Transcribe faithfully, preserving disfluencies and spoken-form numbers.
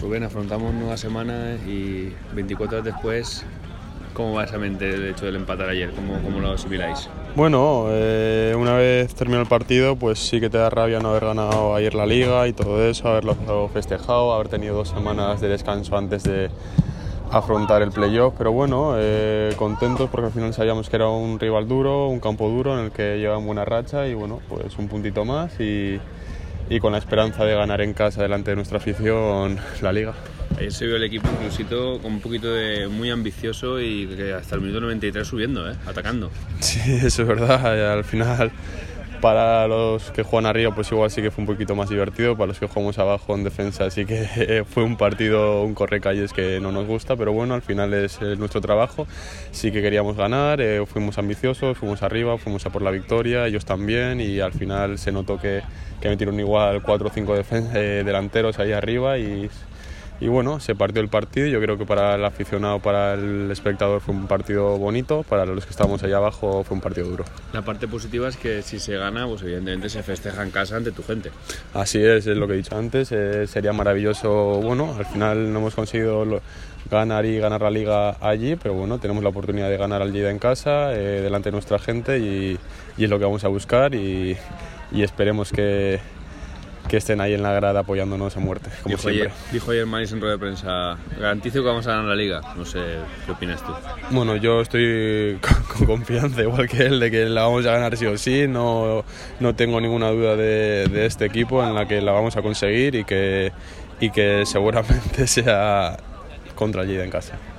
Rubén, afrontamos nueva semana y veinticuatro horas después, ¿cómo va esa mente el hecho del empatar ayer? ¿Cómo, cómo lo asimiláis? Bueno, eh, una vez terminó el partido, pues sí que te da rabia no haber ganado ayer la Liga y todo eso, haberlo festejado, haber tenido dos semanas de descanso antes de afrontar el playoff, pero bueno, eh, contentos porque al final sabíamos que era un rival duro, un campo duro en el que llevan buena racha y bueno, pues un puntito más y, y con la esperanza de ganar en casa delante de nuestra afición la Liga. Ayer se vio el equipo inclusito con un poquito de muy ambicioso y que hasta el minuto noventa y tres subiendo, ¿eh? Atacando. Sí, eso es verdad, al final para los que juegan arriba pues igual sí que fue un poquito más divertido, para los que jugamos abajo en defensa sí que fue un partido, un correcalles que no nos gusta, pero bueno, al final es nuestro trabajo, sí que queríamos ganar, eh, fuimos ambiciosos, fuimos arriba, fuimos a por la victoria, ellos también y al final se notó que, que metieron igual cuatro o cinco eh, delanteros ahí arriba y... Y bueno, se partió el partido y yo creo que para el aficionado, para el espectador fue un partido bonito, para los que estábamos ahí abajo fue un partido duro. La parte positiva es que si se gana, pues evidentemente se festeja en casa ante tu gente. Así es, es lo que he dicho antes, eh, sería maravilloso, bueno, al final no hemos conseguido lo, ganar y ganar la Liga allí, pero bueno, tenemos la oportunidad de ganar al Lleida en casa, eh, delante de nuestra gente y, y es lo que vamos a buscar y, y esperemos que... que estén ahí en la grada apoyándonos a muerte, como dijo siempre. Ayer, dijo ayer Maris en rueda de prensa, garantizo que vamos a ganar la Liga. No sé, ¿qué opinas tú? Bueno, yo estoy con, con confianza, igual que él, de que la vamos a ganar sí o sí. No, no tengo ninguna duda de, de este equipo, en la que la vamos a conseguir y que, y que seguramente sea contra el Lleida en casa.